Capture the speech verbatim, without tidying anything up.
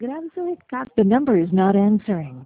Grabe sa Kat. The number is not answering.